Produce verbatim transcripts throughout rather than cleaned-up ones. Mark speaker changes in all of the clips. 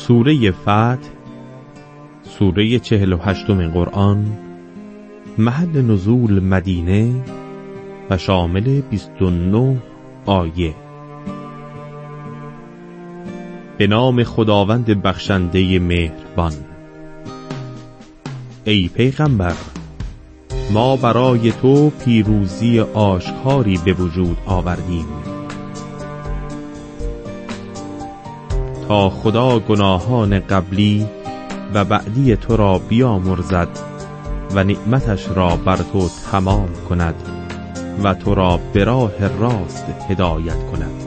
Speaker 1: سوره فتح، سوره چهل و هشتم قرآن، محل نزول مدینه و شامل بیست و نه آیه. به نام خداوند بخشنده مهربان. ای پیغمبر، ما برای تو پیروزی آشکاری به وجود آوردیم تا خدا گناهان قبلی و بعدی تو را بیامرزد و نعمتش را بر تو تمام کند و تو را به راه راست هدایت کند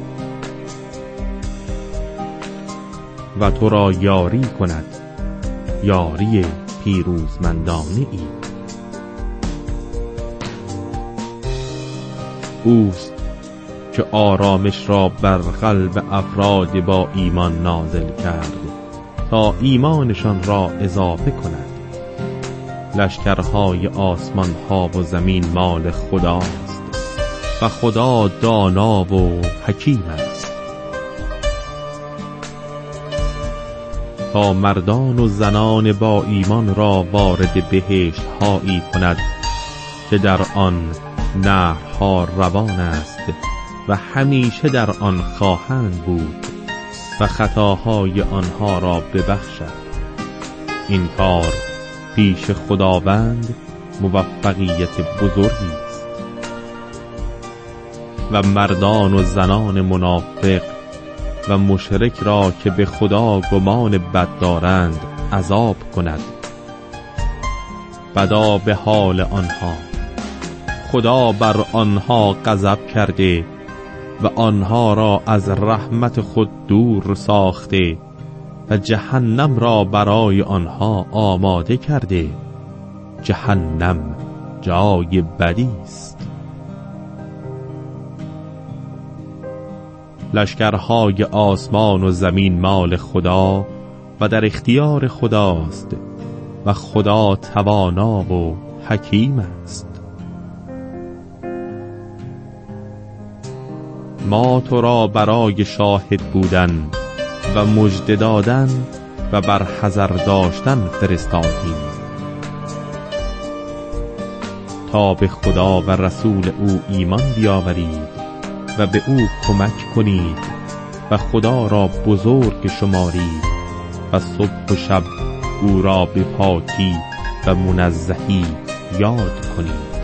Speaker 1: و تو را یاری کند، یاری پیروزمندانه ای. اوست که آرامش را بر قلب افراد با ایمان نازل کرد تا ایمانشان را اضافه کند. لشکرهای آسمان ها و زمین مال خداست و خدا دانا و حکیم است. تا مردان و زنان با ایمان را وارد بهشت هایی کند که در آن نهرها روان است و همیشه در آن خواهند بود و خطاهای آنها را ببخشد. این کار پیش خداوند موفقیت بزرگی است. و مردان و زنان منافق و مشرک را که به خدا گمان بد دارند عذاب کند. بدا به حال آنها، خدا بر آنها غضب کرده و آنها را از رحمت خود دور ساخته و جهنم را برای آنها آماده کرده. جهنم جای بدی است. لشکرهای آسمان و زمین مال خدا و در اختیار خداست و خدا توانا و حکیم است. ما تو را برای شاهد بودن و مژده دادن و بر حذر داشتن فرستادیم تا به خدا و رسول او ایمان بیاورید و به او کمک کنید و خدا را بزرگ شمارید و صبح و شب او را به پاکی و منزهی یاد کنید.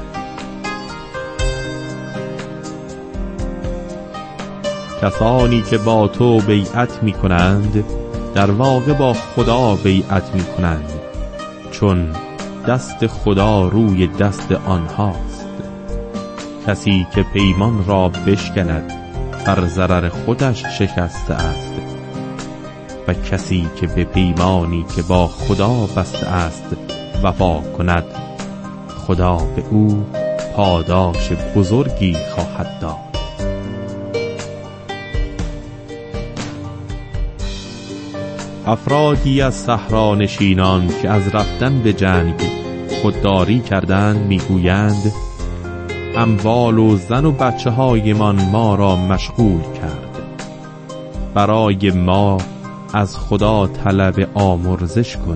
Speaker 1: کسانی که با تو بیعت می کنند در واقع با خدا بیعت می کنند، چون دست خدا روی دست آنهاست. کسی که پیمان را بشکند بر ضرر خودش شکسته است و کسی که به پیمانی که با خدا بسته است وفا کند، خدا به او پاداش بزرگی خواهد داد. افرادی از صحرانشینان که از رفتن به جنگ خودداری کردند میگویند اموال و زن و بچه های من ما را مشغول کرد. برای ما از خدا طلب آمرزش کن.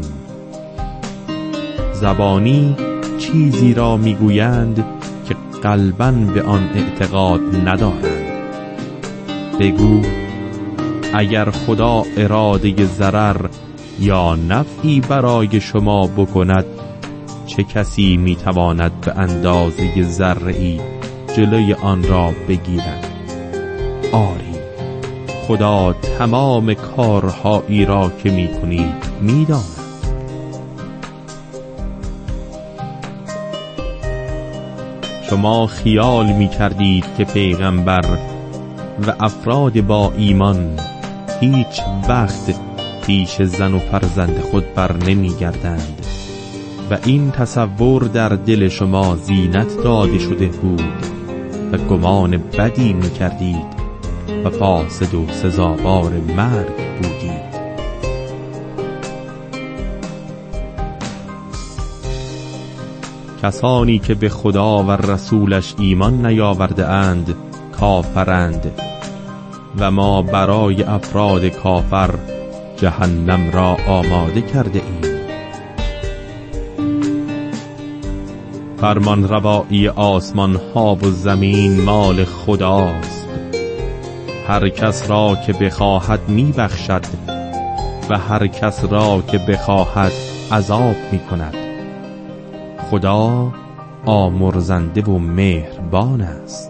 Speaker 1: زبانی چیزی را میگویند که قلباً به آن اعتقاد ندارند. بگو اگر خدا اراده ضرر یا نفعی برای شما بکند، چه کسی میتواند به اندازه ذره‌ای جلوی آن را بگیرد؟ آری، خدا تمام کارهایی را که میکنید میداند. شما خیال میکردید که پیغمبر و افراد با ایمان هیچ وقت پیش زن و فرزند خود بر نمی گردند و این تصور در دل شما زینت داده شده بود و گمان بدی می کردید و فاسد و سزاوار مرگ بودید. کسانی که به خدا و رسولش ایمان نیاورده اند کافرند و ما برای افراد کافر جهنم را آماده کرده ایم. فرمان روایی آسمان ها و زمین مال خداست. هر کس را که بخواهد می بخشد و هر کس را که بخواهد عذاب می کند. خدا آمرزنده و مهربان است.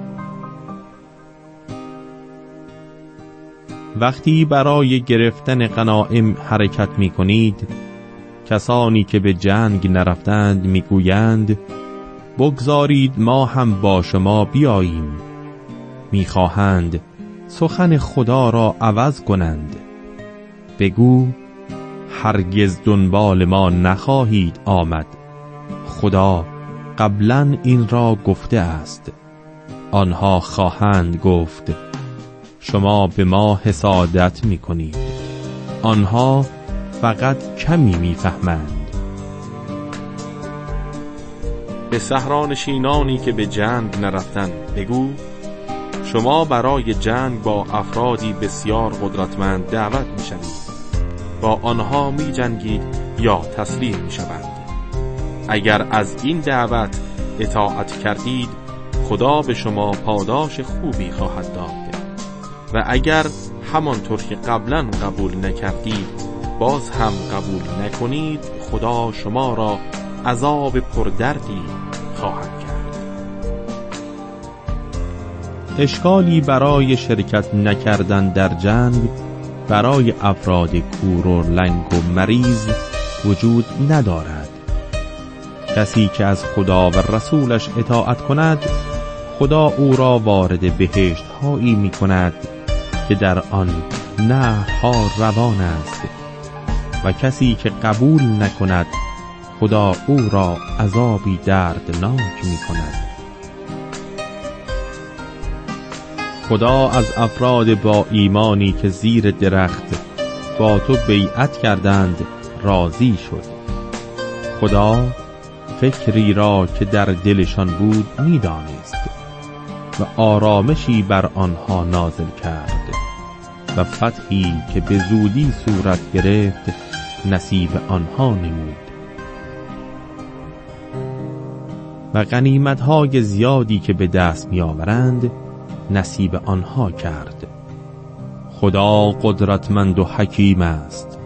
Speaker 1: وقتی برای گرفتن غنایم حرکت می کنید، کسانی که به جنگ نرفتند می گویند بگذارید ما هم با شما بیاییم. می خواهند سخن خدا را عوض کنند. بگو هرگز دنبال ما نخواهید آمد. خدا قبلا این را گفته است. آنها خواهند گفت شما به ما حسادت می کنید. آنها فقط کمی می فهمند. به صحرانشینانی که به جنگ نرفتند بگو شما برای جنگ با افرادی بسیار قدرتمند دعوت می شوید. با آنها می جنگید یا تسلیم می شوند. اگر از این دعوت اطاعت کردید خدا به شما پاداش خوبی خواهد داد و اگر همانطور که قبلا قبول نکردید باز هم قبول نکنید خدا شما را عذاب پردردی خواهد کرد. اشکالی برای شرکت نکردن در جنگ برای افراد کور و لنگ و مریض وجود ندارد. کسی که از خدا و رسولش اطاعت کند خدا او را وارد بهشت هایی می کند که در آن نهرها روان است و کسی که قبول نکند خدا او را عذابی دردناک می کند. خدا از افراد با ایمانی که زیر درخت با تو بیعت کردند راضی شد. خدا فکری را که در دلشان بود می دانست و آرامشی بر آنها نازل کرد و فتحی که به زودی صورت گرفت نصیب آنها نمود و غنیمت‌های زیادی که به دست می آورند نصیب آنها کرد. خدا قدرتمند و حکیم است.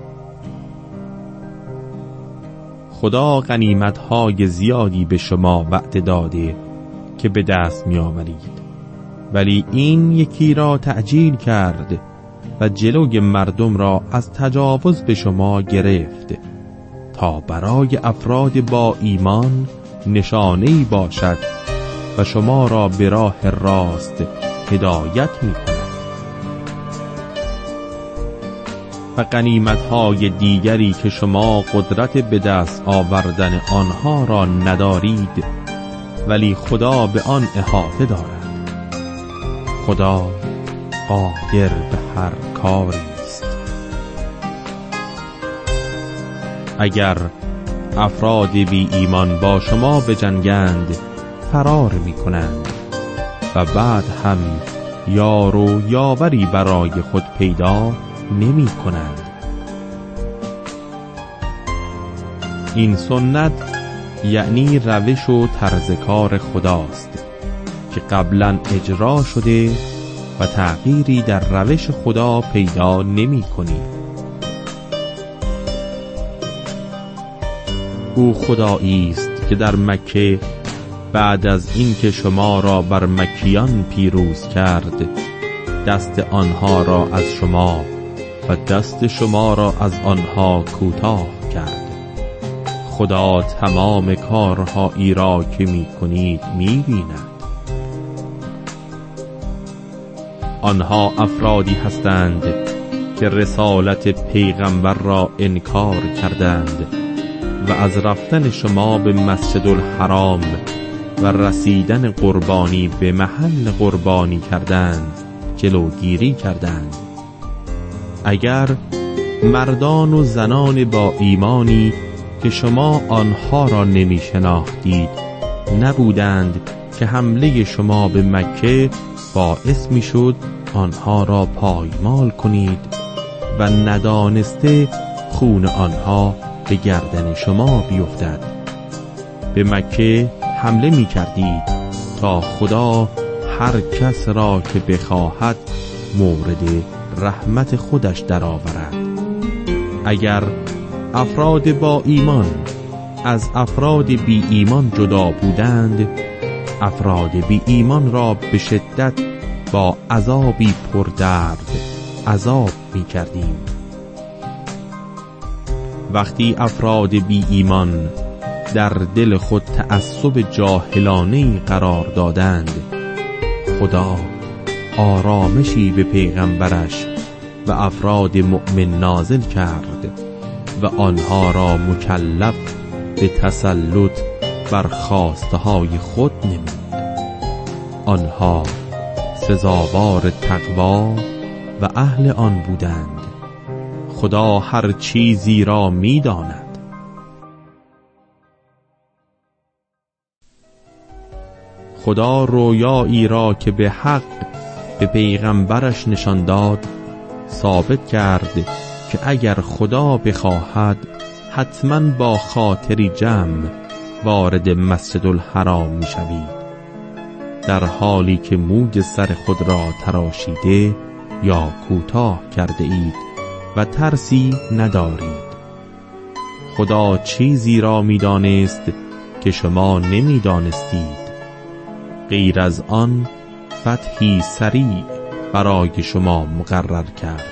Speaker 1: خدا غنیمت‌های زیادی به شما وعده داده که به دست می آورید، ولی این یکی را تعجیل کرد و جلوی مردم را از تجاوز به شما گرفت تا برای افراد با ایمان نشانه‌ای باشد و شما را به راه راست هدایت می کند. و غنیمت‌های دیگری که شما قدرت به دست آوردن آنها را ندارید ولی خدا به آن احاطه دارد. خدا قادر به هر کاری است. اگر افراد بی ایمان با شما بجنگند فرار می کنند و بعد هم یار و یاوری برای خود پیدا نمی کنند. این سنت یعنی روش و طرز کار خداست که قبلا اجرا شده و تغییری در روش خدا پیدا نمی کنی. او خدایی است که در مکه بعد از اینکه شما را بر مکیان پیروز کرد دست آنها را از شما و دست شما را از آنها کوتاه کرد. خدا تمام کارهایی را که می کنید می بیند. آنها افرادی هستند که رسالت پیغمبر را انکار کردند و از رفتن شما به مسجد الحرام و رسیدن قربانی به محل قربانی کردند جلوگیری کردند. اگر مردان و زنان با ایمانی که شما آنها را نمی شناختید نبودند که حمله شما به مکه باعث می شد آنها را پایمال کنید و ندانسته خون آنها به گردن شما بیفتد. به مکه حمله می کردید تا خدا هر کس را که بخواهد مورد رحمت خودش درآورد. اگر افراد با ایمان از افراد بی ایمان جدا بودند، افراد بی ایمان را به شدت با عذابی پردرد عذاب می کردیم. وقتی افراد بی ایمان در دل خود تعصب جاهلانه‌ای قرار دادند، خدا آرامشی به پیغمبرش و افراد مؤمن نازل کرد و آنها را مکلف به تسلط بر خواسته های خود نمود. آنها سزاوار تقوا و اهل آن بودند. خدا هر چیزی را می داند. خدا رویایی را که به حق به پیغمبرش نشان داد ثابت کرد که اگر خدا بخواهد حتما با خاطری جمع وارد مسجد الحرام می شوید، در حالی که موج سر خود را تراشیده یا کوتاه کرده اید و ترسی ندارید. خدا چیزی را می دانست که شما نمی دانستید. غیر از آن فتحی سریع برای شما مقرر کرد.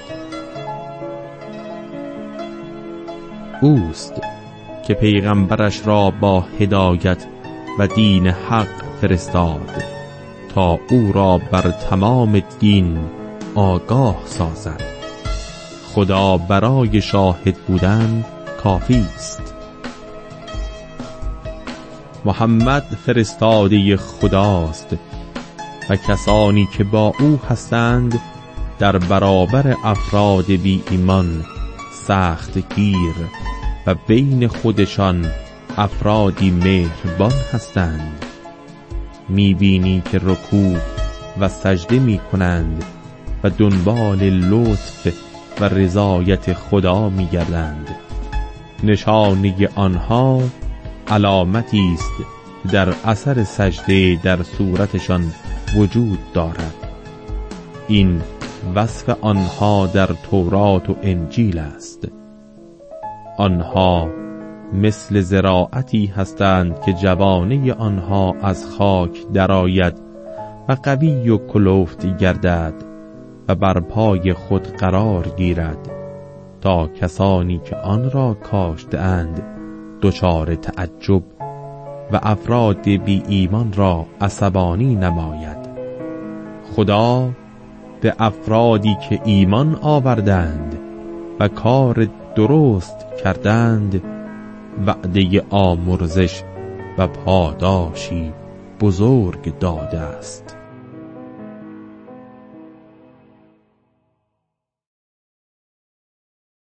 Speaker 1: اوست که پیغمبرش را با هدایت و دین حق فرستاد تا او را بر تمام دین آگاه سازد. خدا برای شاهد بودن کافی است. محمد فرستاده خداست و کسانی که با او هستند در برابر افراد بی ایمان سخت گیر و بین خودشان افرادی مهربان هستند. میبینی که رکوع و سجده می کنند و دنبال لطف و رضایت خدا می گردند. نشانه آنها علامتی است در اثر سجده در صورتشان وجود دارد. این وصف آنها در تورات و انجیل است. آنها مثل زراعتی هستند که جوانه آنها از خاک درآید و قوی و کلفت گردد و بر پای خود قرار گیرد تا کسانی که آن را کاشته‌اند دچار تعجب و افراد بی ایمان را عصبانی نماید. خدا به افرادی که ایمان آوردند و کار درست کردند وعده آمرزش و پاداشی بزرگ داده است.